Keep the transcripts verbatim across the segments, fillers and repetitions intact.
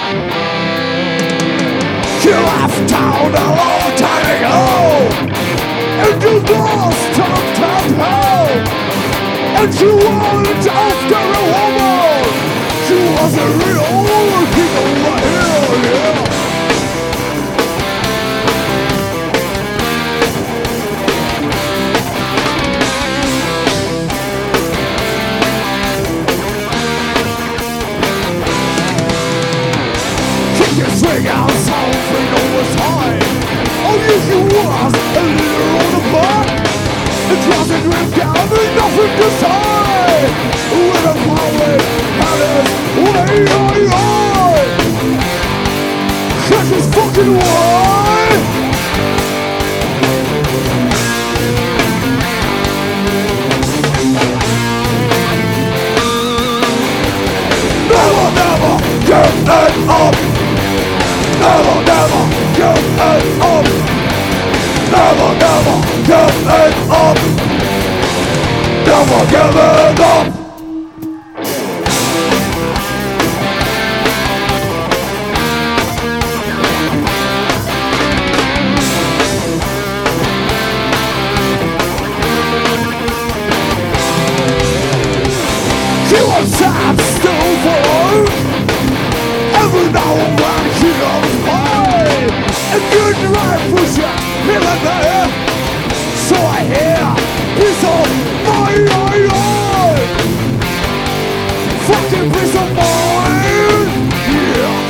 You left town a long time ago, and you lost some tempo, and you went after a woman. She wasn't real, people were here, yeah. Kick your swing out, something over time. All you can was a little on the back. It wasn't ripped down, there's nothing to say. With a power, palace, way on your catch this fucking way. Never, never give it up. Never, never give it up. Never, never give it up. Never give it up. She was sad, still for every now and then she goes by. And you drive push her, feel it there. So I hear piece of my eye, eye. Fucking piece of mine, yeah.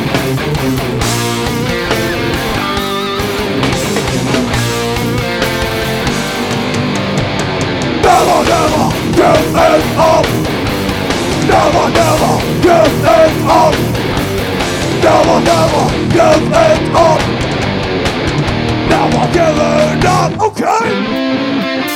Never, never give it up. Never, never give it up. Never, never give it up. Never give it up, okay?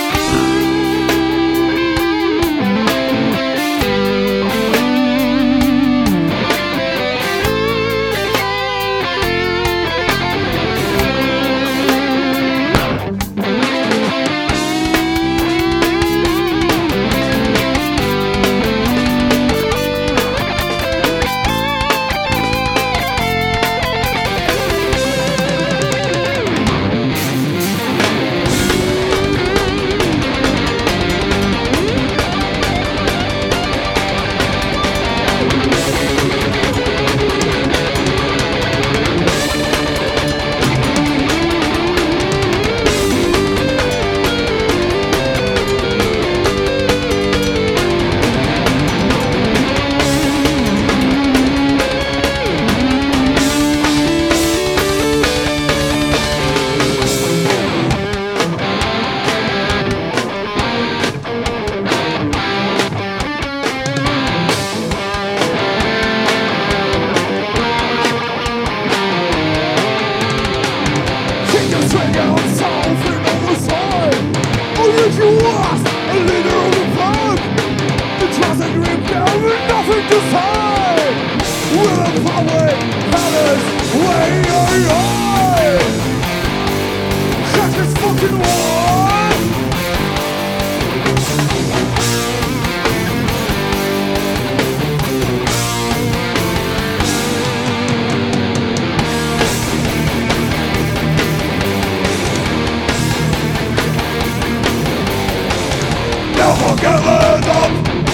You was a leader of the blood. It wasn't ripped down with nothing to say. With a power, palace, way on your check this fucking war. Never give it up.